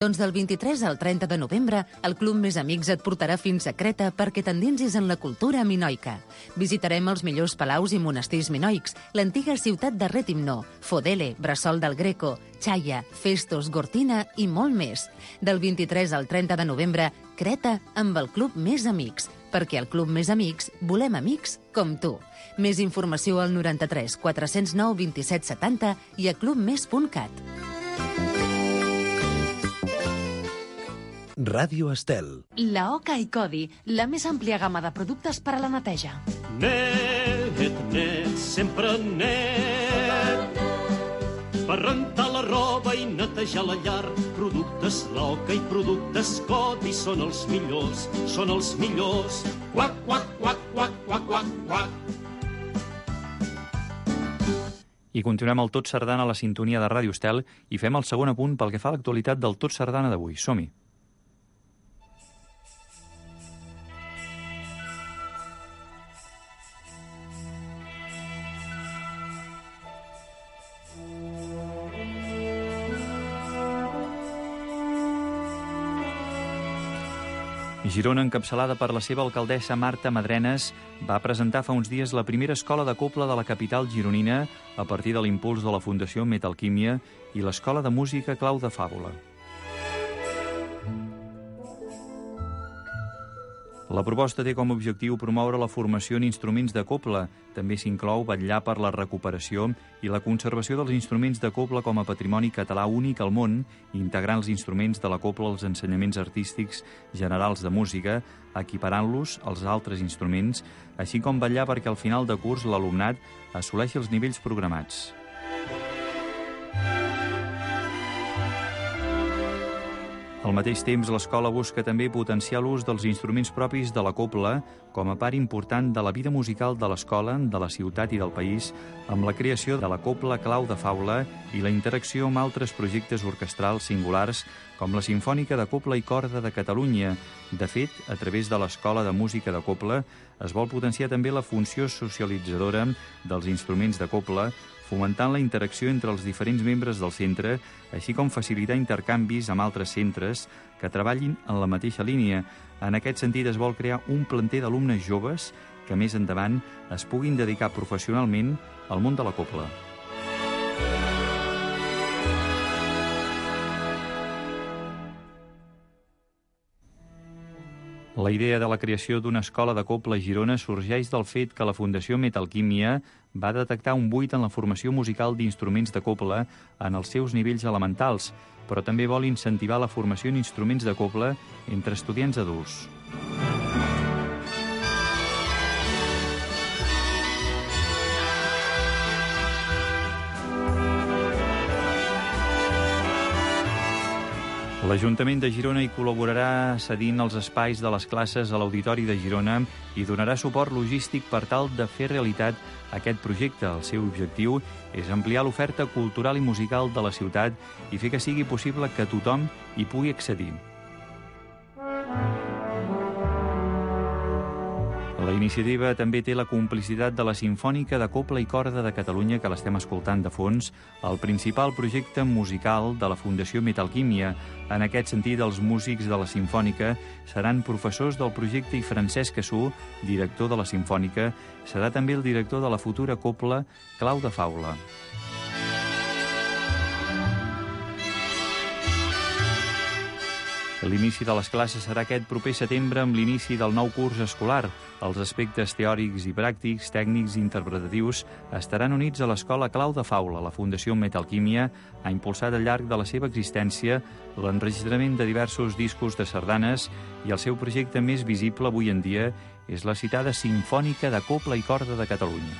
Doncs del 23 al 30 de novembre, el Club Més Amics et portarà fins a Creta perquè t'endinsis en la cultura minoica. Visitarem els millors palaus i monestirs minoics, l'antiga ciutat de Rètimno, Fodele, Bressol del Greco, Chaia, Festos, Gortina i molt més. Del 23 al 30 de novembre, Creta amb el Club Més Amics, perquè al Club Més Amics volem amics com tu. Més informació al 93 409 27 70 i a clubmes.cat. Ràdio Estel. La Oca i Codi, la més àmplia gamma de productes per a la neteja. Net, net, sempre net. Per rentar la roba i netejar la llar. Productes La Oca i productes Codi són els millors, són els millors. Quac, quac, quac, quac, quac, quac, quac. I continuem el Tot Sardana a la sintonia de Ràdio Estel i fem el segon apunt pel que fa a l'actualitat del Tot Sardana d'avui. Som-hi. Girona, encapçalada per la seva alcaldessa Marta Madrenes, va presentar fa uns dies la primera escola de cobla de la capital gironina a partir de l'impuls de la Fundació Metalquímia i l'Escola de Música Clau de Fàbula. La proposta té com a objectiu promoure la formació en instruments de cobla. També s'inclou vetllar per la recuperació i la conservació dels instruments de cobla com a patrimoni català únic al món, integrant els instruments de la cobla als ensenyaments artístics generals de música, equiparant-los als altres instruments, així com vetllar perquè al final de curs l'alumnat assoleixi els nivells programats. Al mateix temps, l'escola busca també potenciar l'ús dels instruments propis de la cobla com a part important de la vida musical de l'escola, de la ciutat i del país, amb la creació de la cobla Clau de Faula i la interacció amb altres projectes orquestrals singulars com la Simfònica de Cobla i Corda de Catalunya. De fet, a través de l'Escola de Música de Cobla es vol potenciar també la funció socialitzadora dels instruments de cobla, fomentant la interacció entre els diferents membres del centre, així com facilitar intercanvis amb altres centres que treballin en la mateixa línia. En aquest sentit, es vol crear un planter d'alumnes joves que més endavant es puguin dedicar professionalment al món de la cobla. La idea de la creació d'una escola de cobla a Girona sorgeix del fet que la Fundació Metalquímia va detectar un buit en la formació musical d'instruments de cobla en els seus nivells elementals, però també vol incentivar la formació en instruments de cobla entre estudiants adults. L'Ajuntament de Girona hi col·laborarà cedint els espais de les classes a l'Auditori de Girona i donarà suport logístic per tal de fer realitat aquest projecte. El seu objectiu és ampliar l'oferta cultural i musical de la ciutat i fer que sigui possible que tothom hi pugui accedir. La iniciativa també té la complicitat de la Simfònica de Cobla i Corda de Catalunya, que l'estem escoltant de fons, el principal projecte musical de la Fundació Metalquímia. En aquest sentit, els músics de la Simfònica seran professors del projecte i Francesc Cassú, director de la Simfònica, serà també el director de la futura cobla Clau de Faula. L'inici de les classes serà aquest proper setembre amb l'inici del nou curs escolar. Els aspectes teòrics i pràctics, tècnics i interpretatius estaran units a l'Escola Clau de Faula. La Fundació Metalquímia ha impulsat al llarg de la seva existència l'enregistrament de diversos discos de sardanes i el seu projecte més visible avui en dia és la citada Simfònica de Cobla i Corda de Catalunya.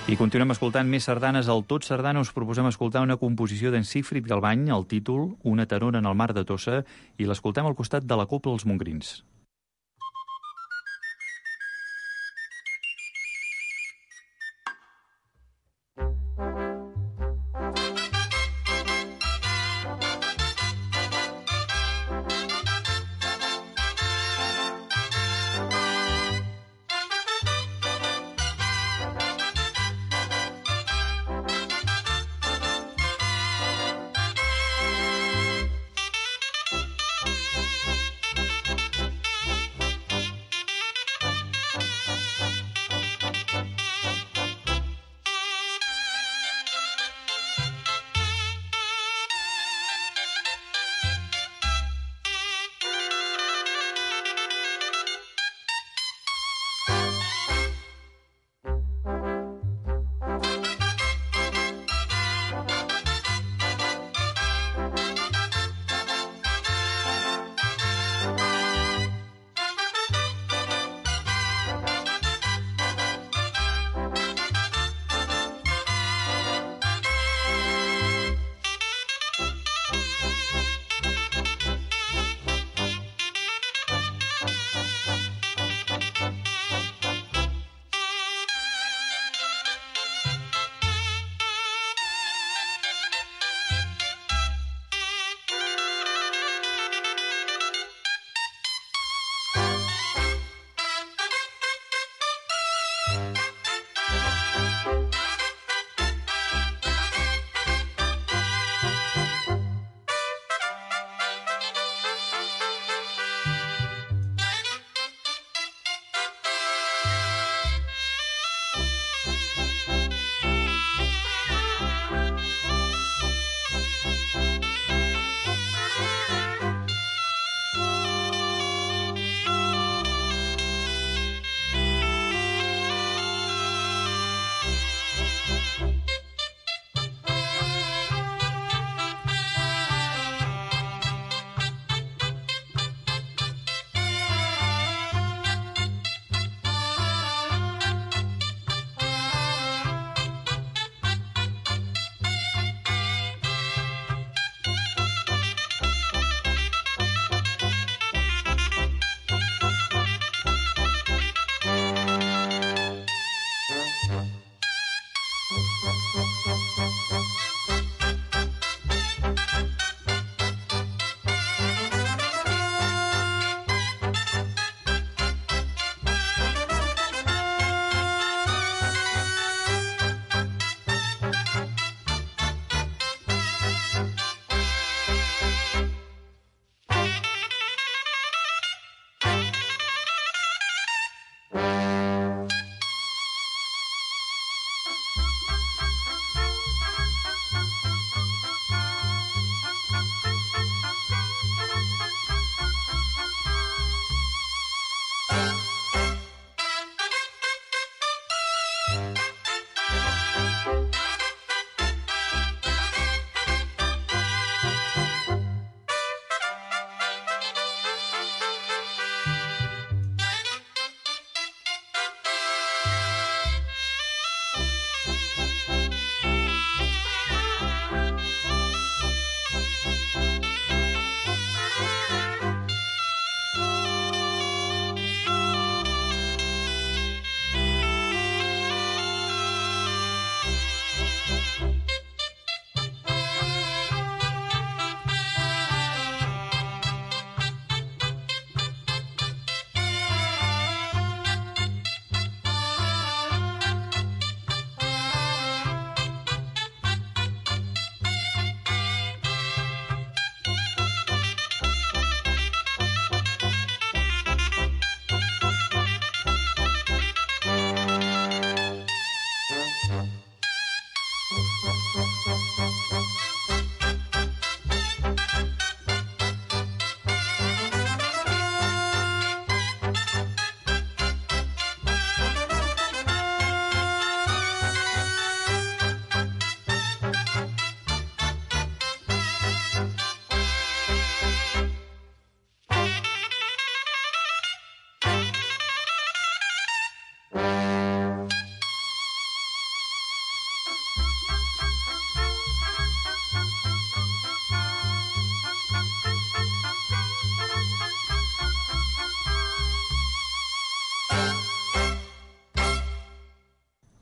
I continuem escoltant més sardanes. Al Tot Sardana us proposem escoltar una composició d'en Sigfrid Galbany, el títol Una tenora en el mar de Tossa, i l'escoltem al costat de la Copla Els Montgrins.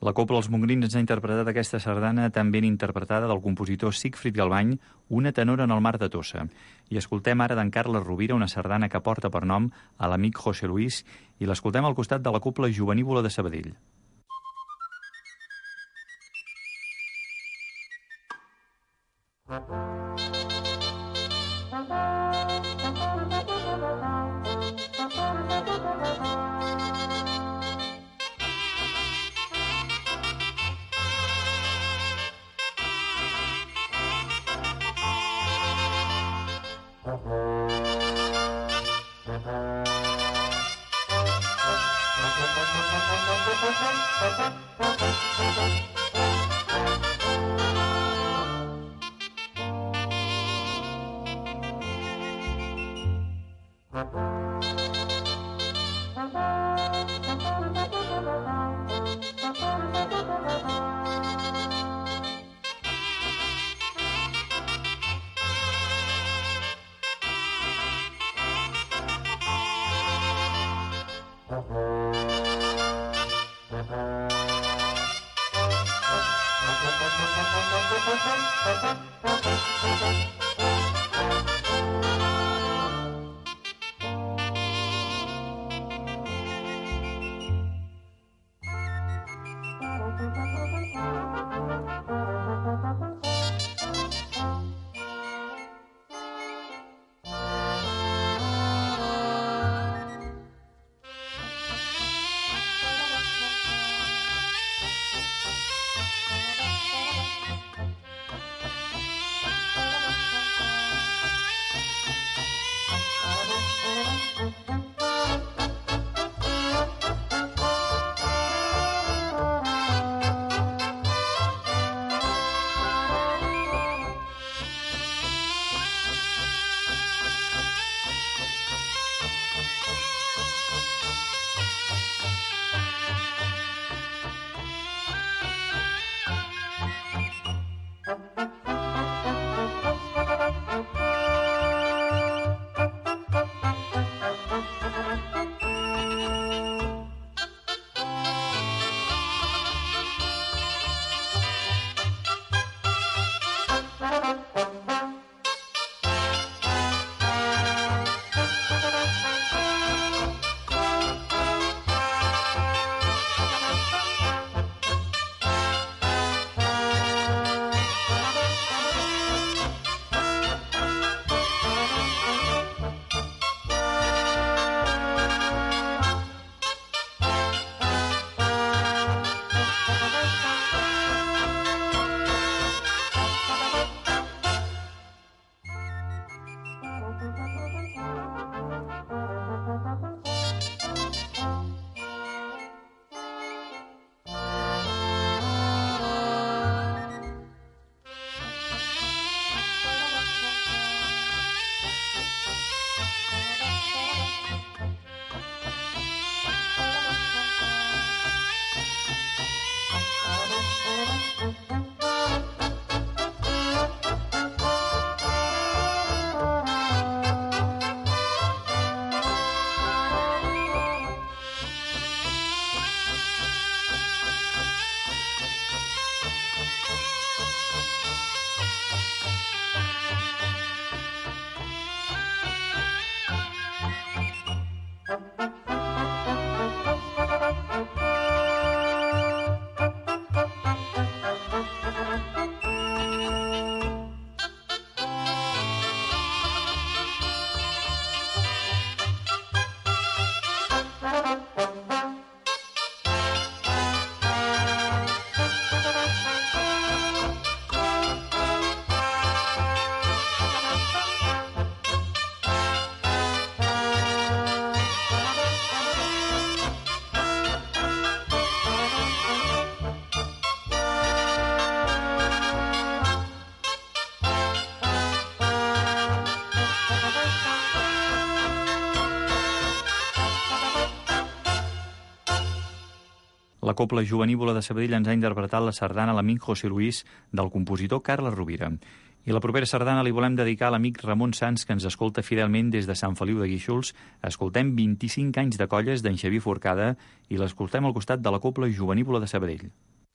La Cobla Els Montgrins ens ha interpretat aquesta sardana tan ben interpretada del compositor Sigfrid Galbany, Una tenora en el mar de Tossa. I escoltem ara d'en Carles Rovira una sardana que porta per nom a l'amic José Luis i l'escoltem al costat de la Cobla Jovenívola de Sabadell. La Cobla Jovenívola de Sabadell ens ha interpretat la sardana l'amic José Luis del compositor Carles Rovira. I la propera sardana li volem dedicar a l'amic Ramon Sans, que ens escolta fidelment des de Sant Feliu de Guíxols. Escoltem 25 anys de colles d'en Xavier Forcada i l'escoltem al costat de la Cobla Jovenívola de Sabadell.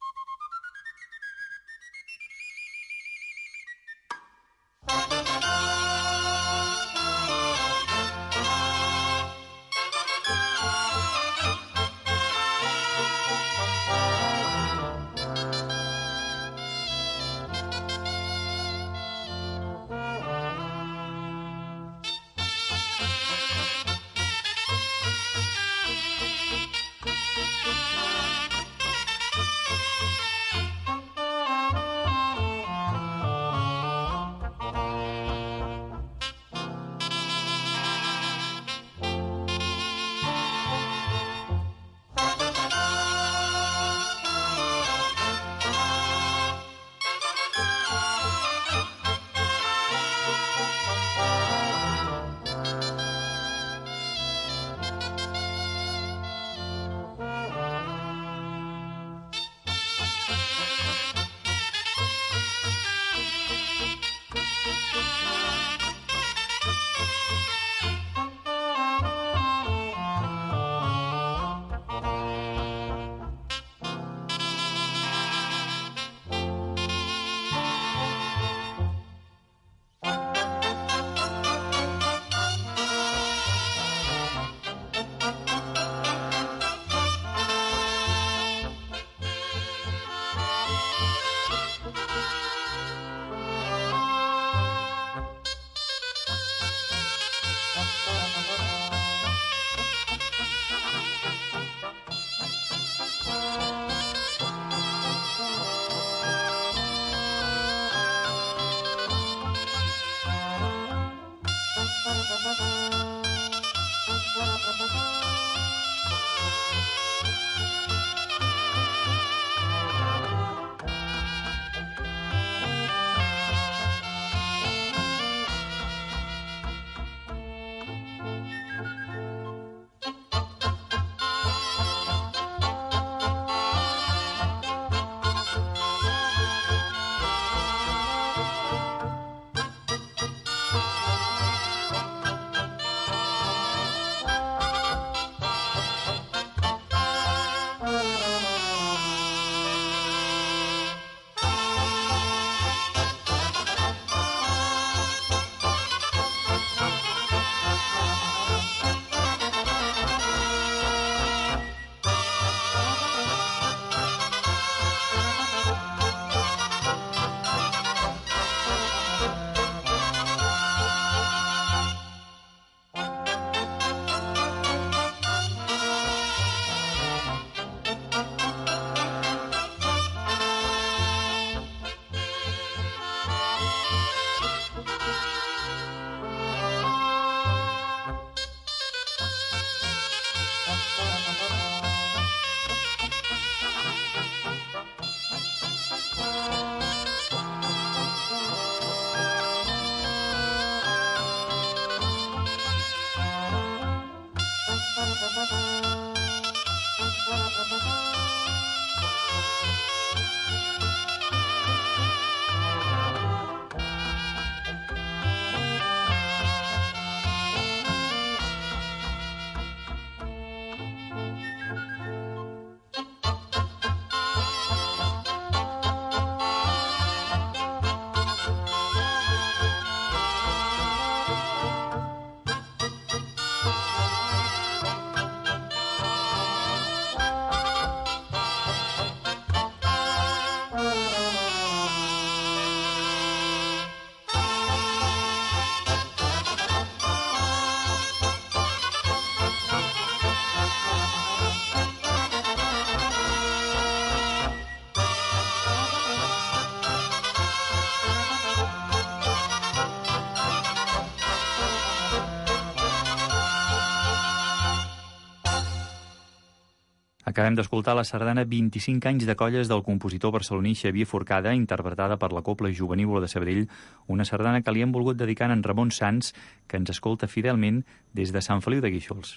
Acabem d'escoltar la sardana 25 anys de colles del compositor barceloní Xavier Forcada, interpretada per la Cobla Jovenívola de Sabadell, una sardana que li hem volgut dedicar a en Ramon Sans, que ens escolta fidelment des de Sant Feliu de Guíxols.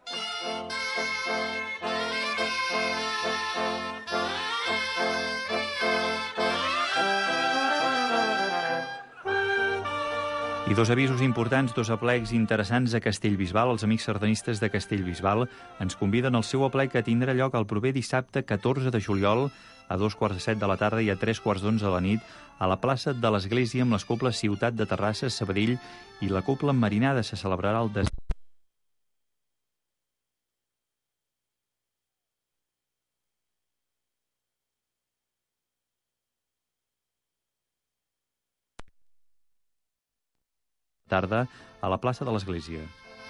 I dos avisos importants, dos aplecs interessants a Castellbisbal. Els amics sardanistes de Castellbisbal ens conviden al seu aplec que tindrà lloc el proper dissabte 14 de juliol a 2:45 de la tarda i a 3:11 de la nit a la plaça de l'Església amb les coples Ciutat de Terrassa, Sabadell i la copla Marinada. Se celebrarà el tarda a la plaça de l'Església.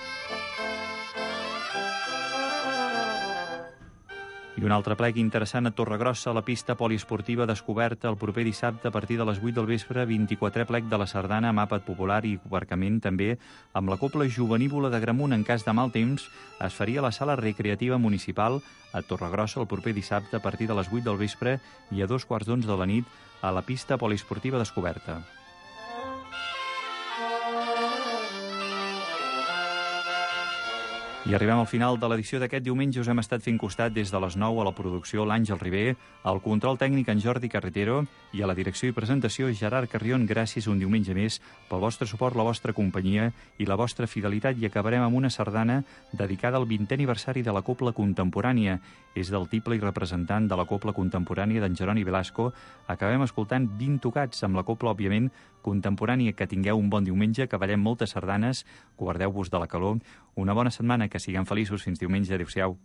I un altre plec interessant a Torregrossa, a la pista poliesportiva descoberta el proper dissabte a partir de les 8 del vespre, 24è plec de la sardana amb àpat popular i aparcament també amb la copla jovenívola de Gramunt. En cas de mal temps, es faria a la sala recreativa municipal a Torregrossa el proper dissabte a partir de les 8 del vespre i a 2:15 de la nit a la pista poliesportiva descoberta. I arribem al final de l'edició d'aquest diumenge. Us hem estat fent costat des de les 9 a la producció l'Àngel Ribé, al control tècnic en Jordi Carretero i a la direcció i presentació Gerard Carrion. Gràcies un diumenge més pel vostre suport, la vostra companyia i la vostra fidelitat. I acabarem amb una sardana dedicada al 20è aniversari de la Copla Contemporània. És del tiple i representant de la Copla Contemporània d'en Jeroni Velasco. Acabem escoltant 20 tocats amb la Copla, òbviament, contemporània. Que tingueu un bon diumenge, que ballem moltes sardanes, guardeu-vos de la calor. Una bona setmana, que siguem feliços. Fins diumenge. Adéu-siau.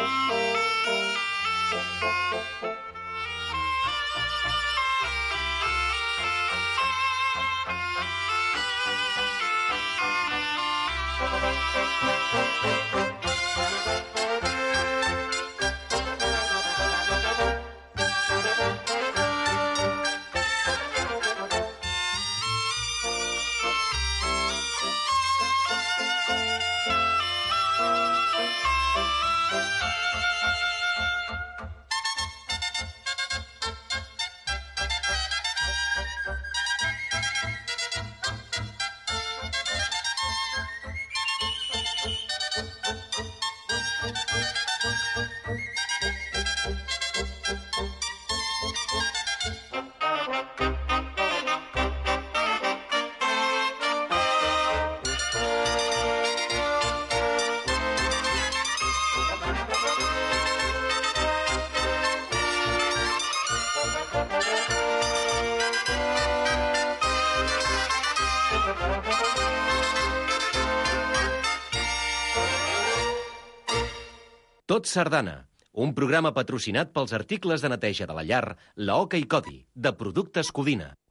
Tot Sardana, un programa patrocinat pels articles de neteja de la llar, la Oca i Codi, de Productes Codina.